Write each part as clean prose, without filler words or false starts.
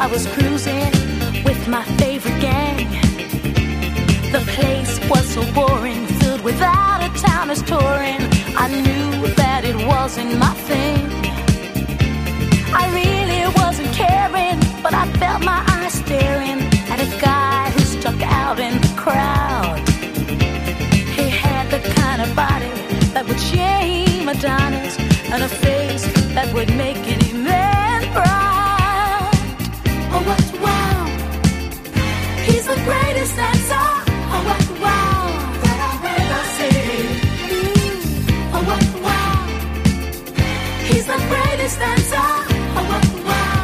was cruising with my favorite gang. The place was so boring, filled with out-of-towners touring. I knew that it wasn't my thing. I really wasn't caring, but I felt my eyes staring at a guy who stuck out in the crowd. He had the kind of body that would shame Adonis, and a face that would make any man proud. Oh, what wow! He's the greatest dancer. Oh, what wow! That I've ever seen. Oh, what wow! He's the greatest dancer. Oh, what wow!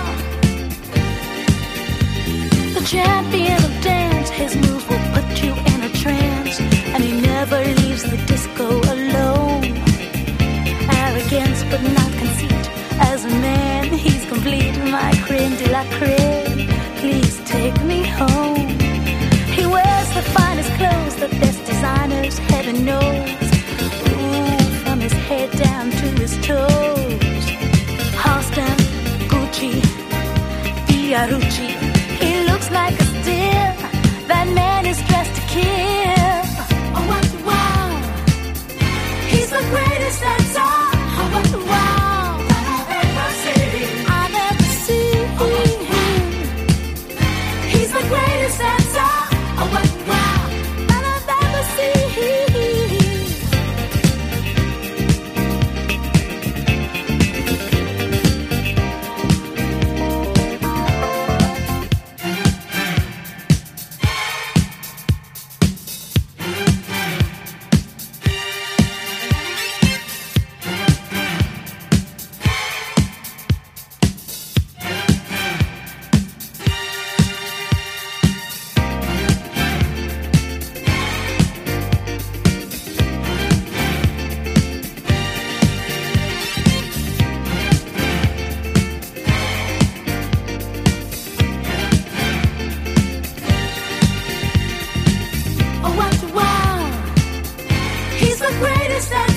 The champion of dance, his moves will put you in a trance, and he never leaves the disco alone. Arrogance but not conceit, as a man he's complete. My creme de la creme, please take me home. He wears the finest clothes, the best designers, heaven knows. Ooh, from his head down to his toes. Halston, Gucci, Fiorucci. He looks like a steal, that man is dressed to kill. Oh, what wow! He's the greatest dancer. Oh, what wow! That I've ever seen. I've ever seen. He's the greatest dancer. Oh, what wow! That I've ever seen. Oh, what wow! He's the greatest.